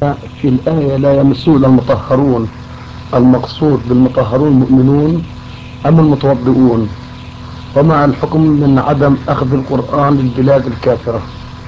في الآية لا يمسه إلا المطهرون، المقصود بالمطهرون المؤمنون أم المتوضئون؟ ومع الحكم من عدم أخذ القرآن للبلاد الكافرة.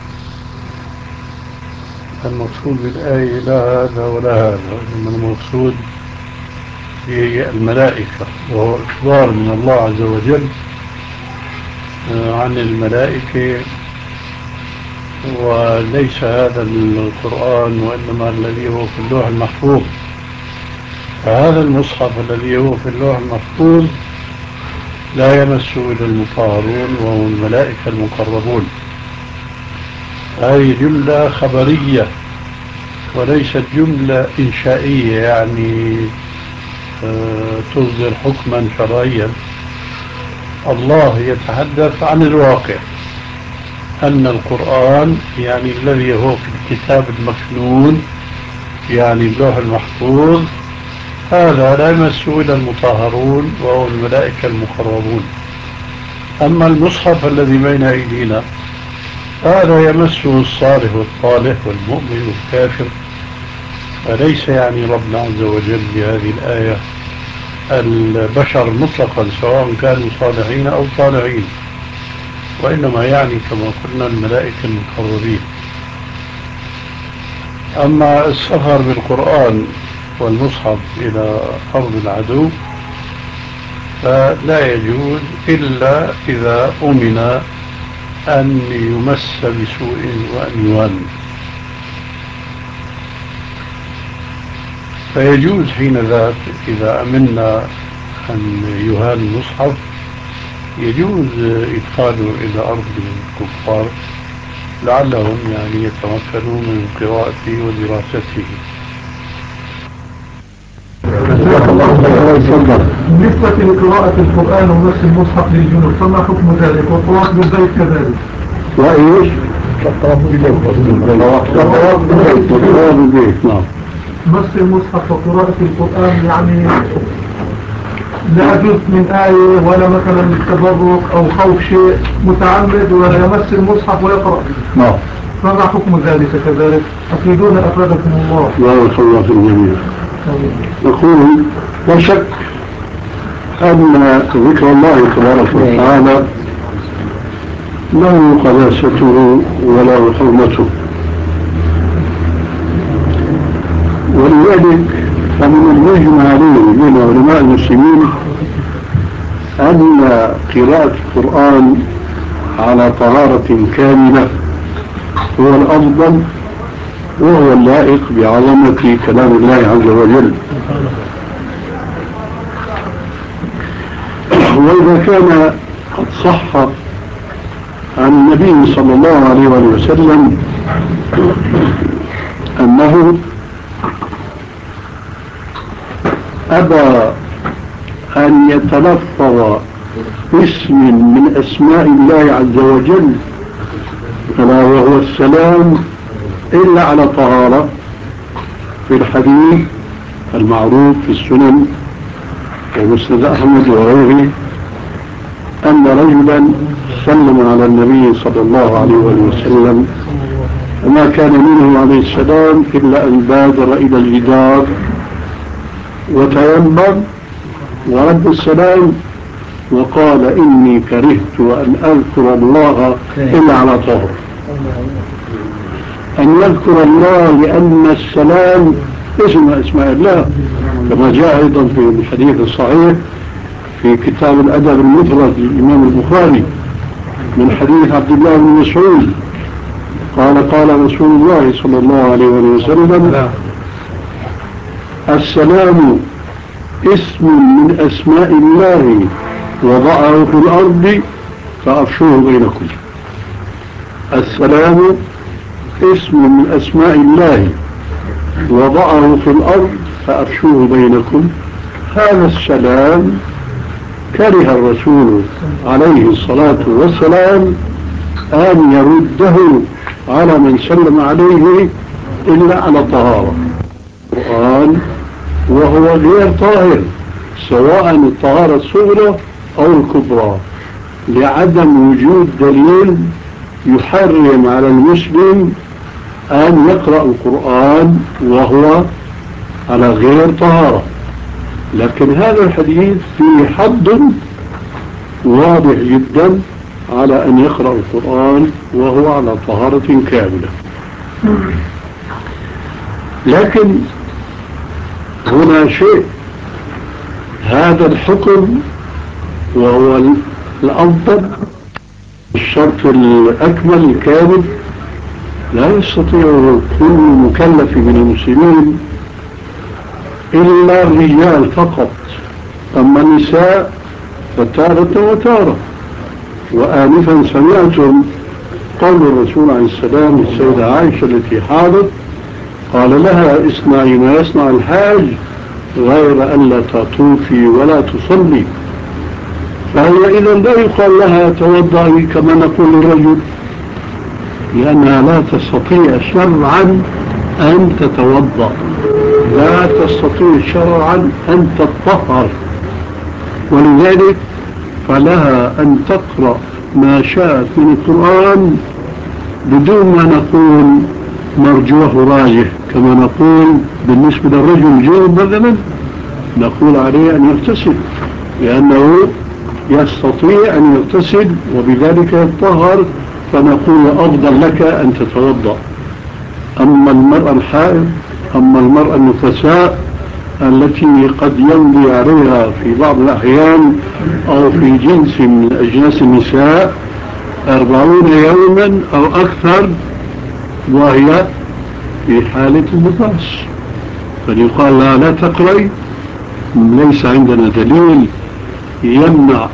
المقصود بالآية لا هذا ولا هذا، إنما المقصود هي الملائكة، وهو إخبار من الله عز وجل عن الملائكة، وليس هذا القرآن وإنما الذي هو في اللوح المحفوظ. فهذا المصحف الذي هو في اللوح المحفوظ لا يمسه إلا المطهرون وهم الملائكة المقربون. هذه جملة خبرية وليست جملة إنشائية، يعني تصدر حكما شرعيا. الله يتحدث عن الواقع، أن القرآن يعني الذي هو في الكتاب المكنون، يعني اللوح المحفوظ، هذا لا يمسه إلا المطهرون وهو الملائكة المقربون. أما المصحف الذي بين أيدينا هذا يمسه الصالح والطالح والمؤمن والكافر. فليس يعني ربنا عز وجل بهذه الآية البشر مطلقا سواء كانوا صالحين أو طالعين، وإنما يعني كما قلنا الملائكة المقربين. أما السفر بالقرآن والمصحف إلى أرض العدو فلا يجوز إلا إذا أمن أن يمس بسوء وأن يوان. فيجوز حين ذاك إذا أمنا أن يهان المصحف يجوز إدخاله إلى أرض الكفار لعلهم يعني يتمكنوا من قراءته ودراسته. بالنسبة لقراءة القرآن ونفس المصحف للجنوب فما حكم ذلك؟ والطواف بالبيت كذلك. وإيش؟ الطواف بالبيت. نعم. مس المصحف وقراءة القرآن يعني لا جزء من آية ولا مثلا التبرك أو خوف شيء متعمد ويمس المصحف ويقرأ. نعم. فما حكم ذلك كذلك؟ أفيدون أفادكم الله. بارك الله في الجميع. نقول لا شك أن ذكر الله تبارك وتعالى له قداسته وله حرمته، ولذلك فمن المجمع عليه بين علماء المسلمين أن قراءة القرآن على طهارة كاملة هو الأفضل وهو اللائق بعظمة كلام الله عز وجل. وإذا كان قد صح عن النبي صلى الله عليه وسلم أنه أبى أن يتلفظ باسم من أسماء الله عز وجل ألا وهو السلام إلا على طهارة، في الحديث المعروف في السنن ومسند أحمد وغيره أن رجلا سلم على النبي صلى الله عليه وسلم وما كان منه عليه السلام إلا أن بادر إلى الجدار وتيمم ورد السلام وقال إني كرهت أن أذكر الله إلا على طهر. أن يذكر الله لأن السلام اسم أسماء الله، كما جاء أيضا في الحديث الصحيح في كتاب الأدب المفرد للإمام البخاري من حديث عبد الله بن مسعود قال رسول الله صلى الله عليه وسلم السلام اسم من أسماء الله وضعه في الأرض فأفشوه بينكم. السلام اسم من أسماء الله وضعه في الأرض فأفشوه بينكم. هذا السلام كره الرسول عليه الصلاة والسلام أن يرده على من سلم عليه إلا على طهارة القرآن وهو غير طاهر، سواء الطهارة الصغرى أو الكبرى، لعدم وجود دليل يحرم على المسلم أن يقرأ القرآن وهو على غير طهارة. لكن هذا الحديث فيه حد واضح جدا على أن يقرأ القرآن وهو على طهارة كاملة. لكن هنا شيء، هذا الحكم وهو الأفضل، الشرط الأكمل الكامل، لا يستطيع كل مكلف من المسلمين إلا الرجال فقط. أما النساء فتارة وتارة. وآنفا سمعتم قول الرسول عليه السلام للسيدة عائشة التي حاضت، قال لها اصنعي ما يصنع الحاج غير أن لا تطوفي ولا تصلي. فهي إذا لا يقال لها توضئي كما نقول للرجل، لأنها لا تستطيع شرعا أن تتوضأ، لا تستطيع شرعا أن تطهر. ولذلك فلها أن تقرأ ما شاءت من القرآن بدون ما نقول مرجوه راجح، كما نقول بالنسبة للرجل جنب مثلا نقول عليه أن يغتسل، لأنه يستطيع أن يغتسل وبذلك يتطهر، فنقول أفضل لك أن تتوضأ. أما المرأة الحائض، أما المرأة النفساء التي قد يمضي عليها في بعض الأحيان أو في جنس من أجناس النساء 40 يوما أو أكثر وهي في حالة النفاس، فليقال لها لا تقرأي. ليس عندنا دليل يمنع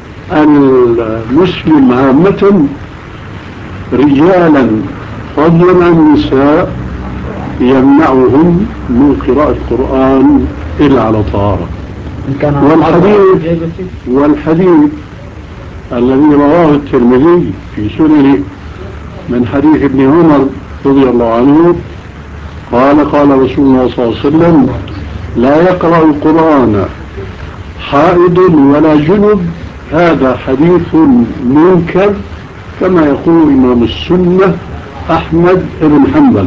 المسلم عامة رجالا فضلا عن النساء يمنعهم من قراءة القرآن إلا على طهارة. والحديث الذي رواه الترمذي في سننه من حديث ابن عمر رضي الله عنه قال قال رسول الله صلى الله عليه وسلم لا يقرأ القرآن حائض ولا جنب. هذا حديث منكر كما يقول إمام السنة أحمد بن حنبل.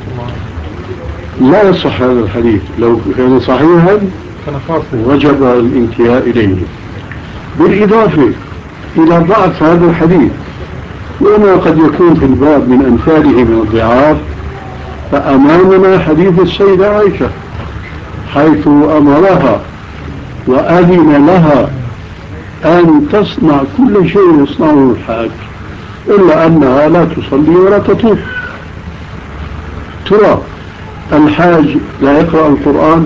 لا يصح هذا الحديث، لو كان صحيحا وجب الانتهاء إليه. بالإضافة إلى ضعف هذا الحديث وما قد يكون في الباب من أمثاله من الضعاف، فأمامنا حديث السيدة عائشة حيث أمرها وأذن لها أن تصنع كل شيء يصنعه الحاج إلا أنها لا تصلي ولا تطوف. ترى الحاج لا يقرأ القرآن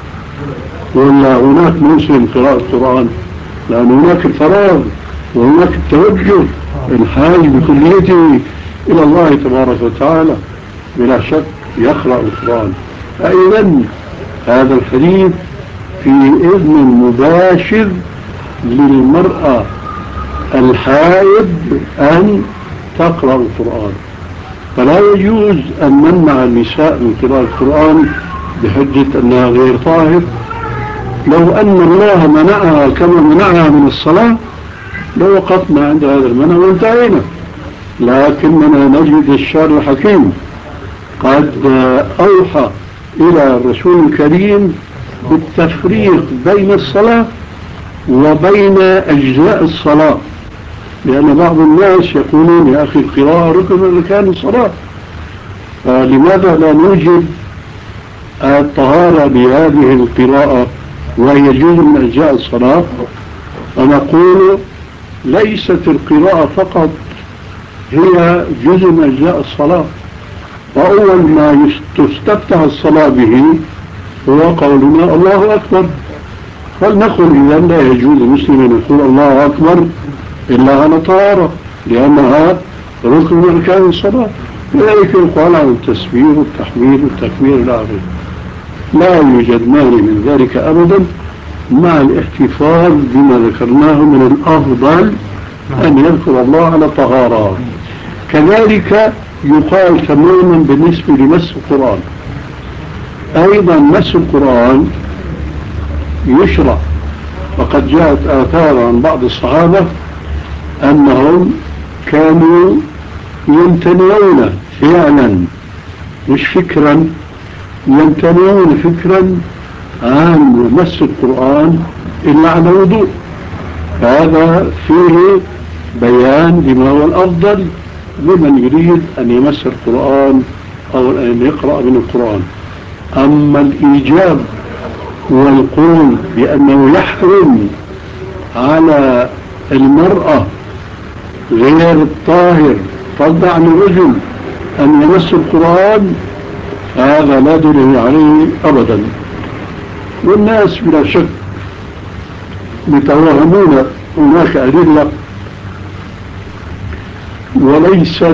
ولا هناك موسم قراءة القرآن؟ لأن هناك الفراغ وهناك التوجه. الحاج بكليته إلى الله تبارك وتعالى بلا شك يقرأ القرآن. فإذا هذا الحديث في إذن مباشر للمرأة الحائض أن تقرأ القرآن، فلا يجوز أن نمنع النساء من قراءة القرآن بحجة أنها غير طاهر. لو أن الله منعها كما منعها من الصلاة لوقفنا عند هذا المنع وانتهينا. لكننا نجد الشارع الحكيم قد أوحى إلى الرسول الكريم بالتفريق بين الصلاة وبين أجزاء الصلاة، لأن بعض الناس يقولون يا أخي القراءة ركن من أركان الصلاة، فلماذا لا نوجد الطهارة بهذه القراءة وهي جزء من أجزاء الصلاة؟ ونقول ليست القراءة فقط هي جزء من أجزاء الصلاة، وأول ما تستفتح الصلاة به هو قولنا الله أكبر. فلنقل إذا لا يجوز للمسلم أن يقول الله أكبر إلا على طهارة لأنها ركن من أركان الصلاة. لذلك يقال عن التسبيح والتحميد والتكبير إلى آخره. لا يوجد مانع من ذلك أبدا، مع الاحتفاظ بما ذكرناه من الأفضل أن يذكر الله على طهارة. كذلك يقال تماما بالنسبة لمس القرآن. أيضا مس القرآن يشرع، وقد جاءت آثار عن بعض الصحابة أنهم كانوا يمتنعون فعلا مش فكرا، يمتنعون فكرا عن مس القرآن إلا على وضوء. هذا فيه بيان بما هو الأفضل لمن يريد أن يمس القرآن أو أن يقرأ من القرآن. أما الإيجاب والقول بأنه يحرم على المرأة غير الطاهر فضلا عن الرجل أن يمس القرآن، هذا لا دليل عليه أبدا. والناس بلا شك يتوهمون هناك أدلة وليست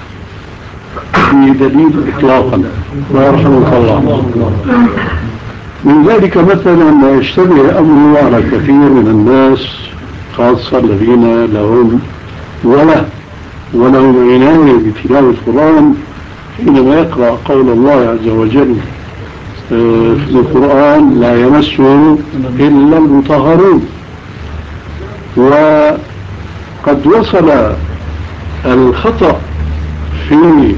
بدليل إطلاقا، ويرحمك الله. من ذلك مثلا ما يشتبه أمره على كثير من الناس، خاصة الذين لهم ولهم عناية بتلاوة القرآن، حينما يقرأ قول الله عز وجل في القرآن لا يمسه إلا المطهرون. وقد وصل الخطأ في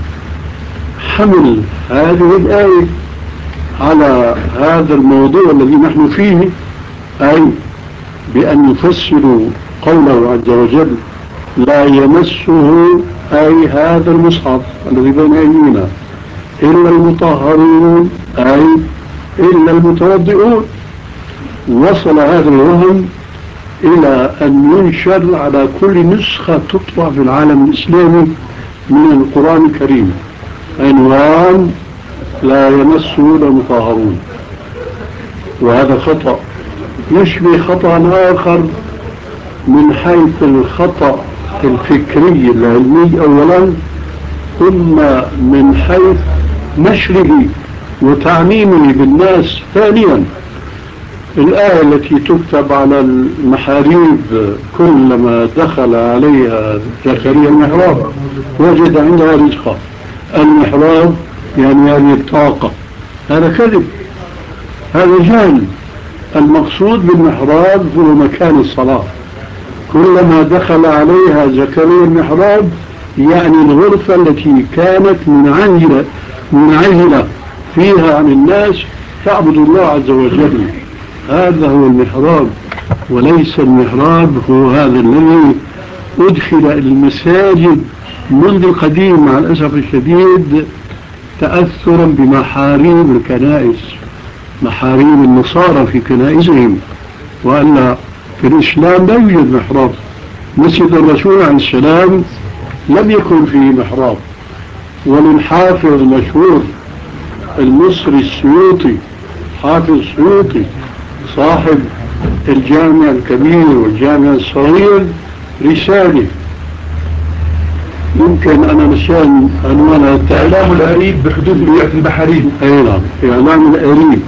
حمل هذه الآية على هذا الموضوع الذي نحن فيه، أي بأن يفسروا قوله عز وجل لا يمسه أي هذا المصحف الذي بين أيدينا إلا المطهرون أي إلا المتوضئون. وصل هذا الوهم إلى أن ينشر على كل نسخة تطبع في العالم الإسلامي من القرآن الكريم عنوان لا يمسه إلا المطهرون. وهذا خطأ يشبه خطأ آخر من حيث الخطأ الفكري العلمي أولا، ثم من حيث نشره وتعميمه بالناس ثانيا. الآية التي تكتب على المحاريب كلما دخل عليها زكريا المحراب وجد عندها رزقا، المحراب يعني هذه الطاقة، هذا كذب، هذا جهل. المقصود بالمحراب هو مكان الصلاة، كلما دخل عليها زكريا المحراب يعني الغرفة التي كانت منعزلة فيها عن الناس تعبد الله عز وجل، هذا هو المحراب. وليس المحراب هو هذا الذي أدخل المساجد منذ القديم مع الأسف الشديد تأثرا بمحاريب الكنائس، محاريب النصارى في كنائسهم، وأن في الإسلام لا يوجد محراب. مسجد الرسول عليه السلام لم يكن فيه محراب. وللحافظ المشهور المصري السيوطي، حافظ السيوطي صاحب الجامع الكبير والجامع الصغير، رسالة يمكن أنا مشان عنوانها إعلام الأريب بحدوث بيئة المحاريب. أي نعم، إعلام الأريب.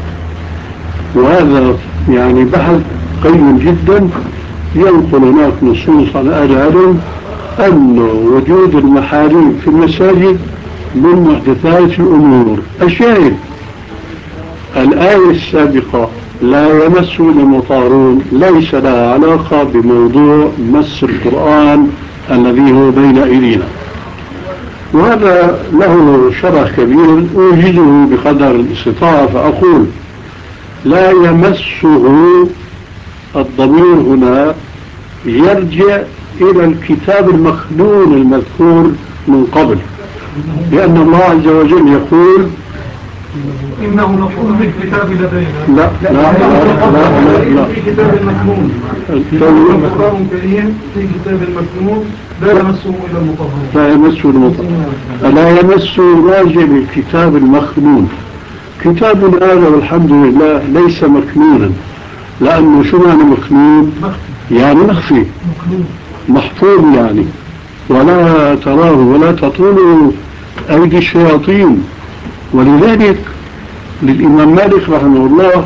وهذا يعني بحث قيم جدا، ينقل هناك نصوص عن أهل العلم أن وجود المحاريب في المساجد من محدثات الأمور. الشاهد الآية السابقة لا يمس المطهرون ليس لها علاقة بموضوع مس القرآن الذي هو بين أيدينا، وهذا له شرح كبير أوجده بقدر الاستطاعة. فأقول لا يمسه، الضمير هنا يرجع إلى الكتاب المخنون المذكور من قبل، لأن الله عز وجل يقول إنه مكتوب في الكتاب لدينا. لا لا لا لا لا في كتاب المكنون، القرآن الكريم في كتاب المكنون لا يمسه إلا المطهرون. لا يمسه المطهرون، لا يمسه راجع للكتاب المخنون. كتابنا هذا والحمد لله ليس مكنونا، لأنه شو معنى مكنون؟ يعني مخفي، محفوظ يعني، ولا تراه ولا تطوله أيدي الشياطين. ولذلك للإمام مالك رحمه الله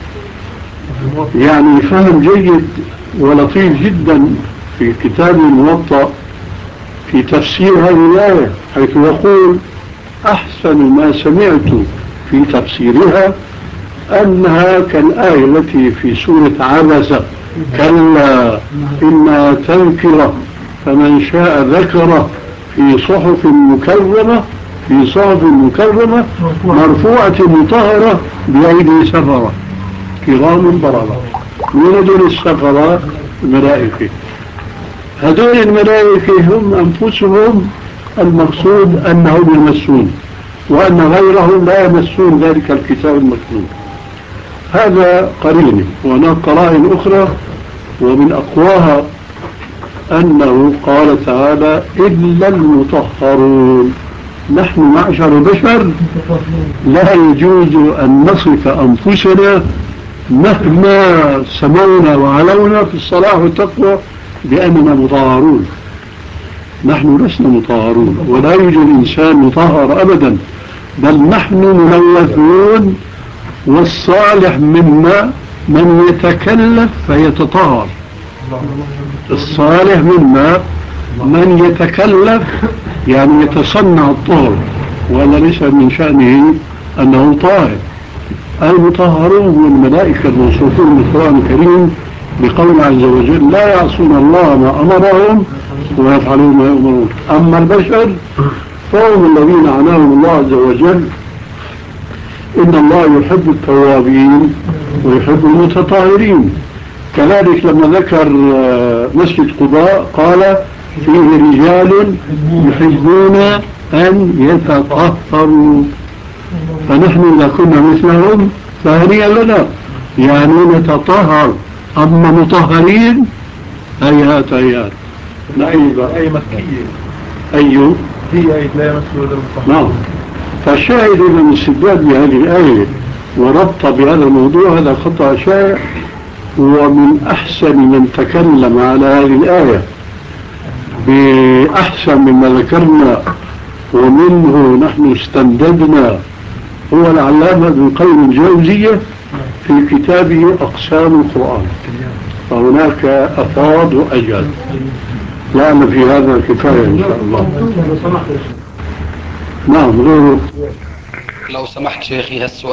يعني فهم جيد ولطيف جدا في كتاب الموطأ في تفسير هذه الآية، حيث يقول أحسن ما سمعت في تفسيرها أنها كالآية التي في سورة عبسة كلا إنها تذكرة فمن شاء ذكره في صحف مكرمة في صحف مكرمة مرفوعة مطهرة بأيدي سفرة كرام بررة. من هذول السفرة؟ الملائكة. هذول الملائكة هم أنفسهم المقصود أنهم يمسون، وأن غيرهم لا يمسون ذلك الكتاب المكنون. هذا قرينه. وهناك قرائن أخرى ومن أقواها أنه قال تعالى إلا المطهرون. نحن معشر بشر لا يجوز أن نصف أنفسنا مهما سمونا وعلونا في الصلاح والتقوى بأننا مطهرون. نحن لسنا مطهرون، ولا يوجد إنسان مطهر أبدا، بل نحن ملوثون. والصالح منا من يتكلف فيتطهر. الصالح منا من يتكلف يعني يتصنع الطهر، ولا ليس من شأنه أنه طاهر. المطهرون هم الملائكة الموصوفون بالقرآن الكريم بقول عز وجل لا يعصون الله ما أمرهم ويفعلون ما يؤمرون. أما البشر فهم الذين عناهم الله عز وجل إن الله يحب التوابين ويحب المتطهرين. كذلك لما ذكر مسجد قباء قال فيه رجال يحبون أن يتطهروا. فنحن إذا كنا مثلهم فهنيئا لنا، يعني نتطهر. أما مطهرين هيهات هيهات. أي مكية أيوه هي أي لا يمثل إلا المطهر. نعم. فالشاهد من الاستدلال بهذه الآية وربط بهذا الموضوع هذا خطأ شائع. ومن أحسن من تكلم على هذه الآية بأحسن مما ذكرنا ومنه نحن استنددنا هو العلامة ابن القيم الجوزية في كتابه أقسام القرآن. فهناك أفاض وأجل. لأن في هذا الكفاية إن شاء الله. نعم غيره. لو سمحت شيخي هالسؤال